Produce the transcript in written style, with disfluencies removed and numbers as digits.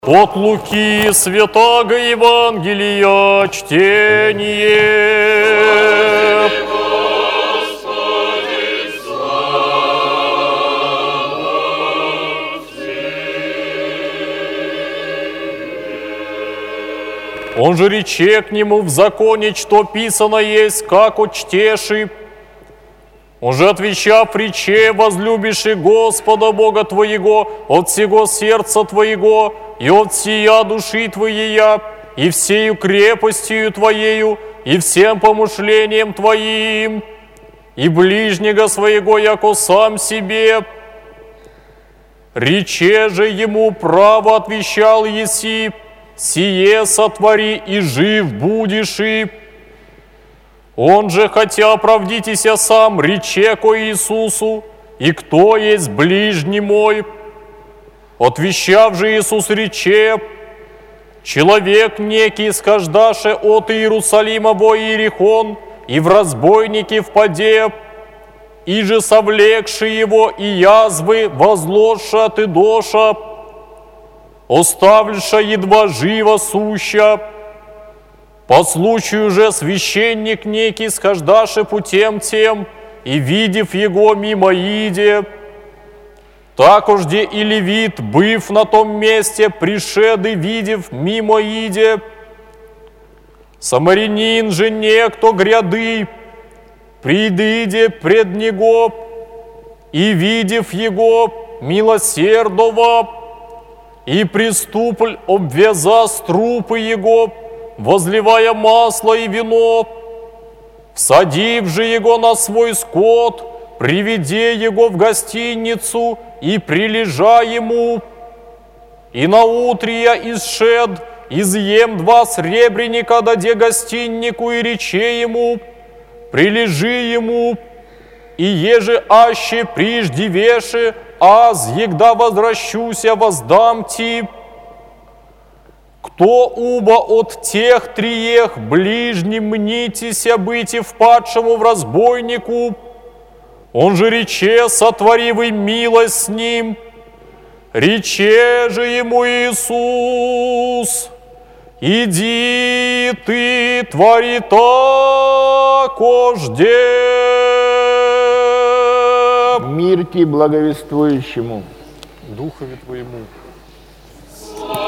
От Луки Святаго Евангелия чтение. Он же рече к нему в законе, что писано есть, как отчтеши. Он же, отвечав, рече: возлюбишь Господа Бога твоего от всего сердца твоего, и от сия души твоей, и всею крепостью твоею, и всем помышлением твоим, и ближнего своего, яко сам себе. Рече же ему: право отвечал еси, сие сотвори, и жив будешь и. Он же, хотя оправдитеся сам, рече ко Иисусу: и кто есть ближний мой? Отвещав же Иисус рече: человек некий схождаше от Иерусалима во Иерихон, и в разбойники впаде, и же совлекши его, и язвы возложша ты доша, оставльша едва живо суща. По случаю же священник некий схождаше путем тем, и, видев его, мимо иде. Такожде и левит, быв на том месте, пришед и видев, мимо иде. Самарянин же некто гряды, придыде пред него, и, видев его, милосердова, и приступль обвяза струпы его, возливая масло и вино, всадив же его на свой скот, приведе его в гостиницу и прилежа ему. И наутрия исшед, изъем 2 сребреника даде гостиннику, и рече ему: прилежи ему, и еже аще приждевеше, аз егда возвращуся воздам ти. Кто уба от тех триех ближним мнитеся быть и впадшему в разбойнику, он же рече: сотвори вы милость с ним. Рече же ему Иисус: иди ты, твори такожде. Мир ти благовествующему. Духове твоему.